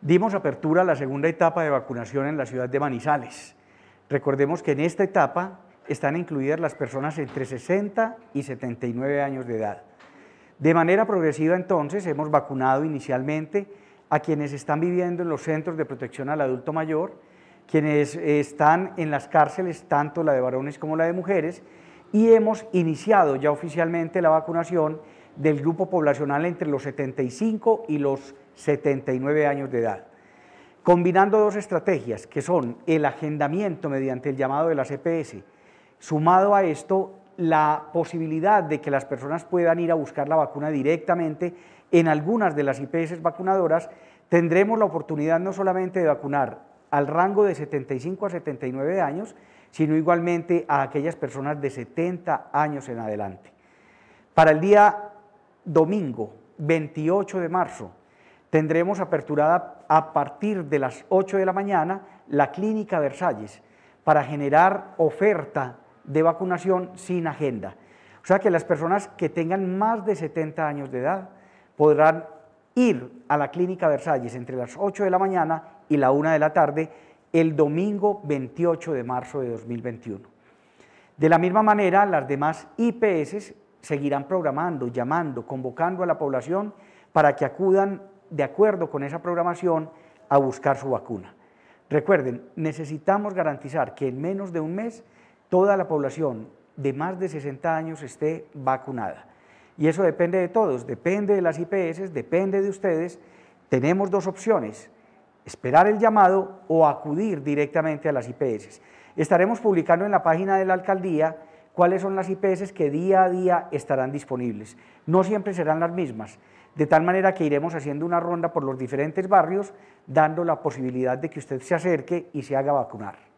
Dimos apertura a la segunda etapa de vacunación en la ciudad de Manizales. Recordemos que en esta etapa están incluidas las personas entre 60 y 79 años de edad. De manera progresiva, entonces, hemos vacunado inicialmente a quienes están viviendo en los centros de protección al adulto mayor, quienes están en las cárceles, tanto la de varones como la de mujeres, y hemos iniciado ya oficialmente la vacunación del grupo poblacional entre los 75 y los 79 años de edad. Combinando dos estrategias, que son el agendamiento mediante el llamado de las EPS, sumado a esto la posibilidad de que las personas puedan ir a buscar la vacuna directamente en algunas de las IPS vacunadoras, tendremos la oportunidad no solamente de vacunar al rango de 75 a 79 años, sino igualmente a aquellas personas de 70 años en adelante. Para el día domingo 28 de marzo tendremos aperturada a partir de las 8 de la mañana la Clínica Versalles para generar oferta de vacunación sin agenda. O sea que las personas que tengan más de 70 años de edad podrán ir a la Clínica Versalles entre las 8 de la mañana y la 1 de la tarde el domingo 28 de marzo de 2021. De la misma manera, las demás IPS seguirán programando, llamando, convocando a la población para que acudan de acuerdo con esa programación a buscar su vacuna. Recuerden, necesitamos garantizar que en menos de un mes toda la población de más de 60 años esté vacunada. Y eso depende de todos, depende de las IPS, depende de ustedes. Tenemos dos opciones: esperar el llamado o acudir directamente a las IPS. Estaremos publicando en la página de la alcaldía cuáles son las IPS que día a día estarán disponibles. No siempre serán las mismas, de tal manera que iremos haciendo una ronda por los diferentes barrios, dando la posibilidad de que usted se acerque y se haga vacunar.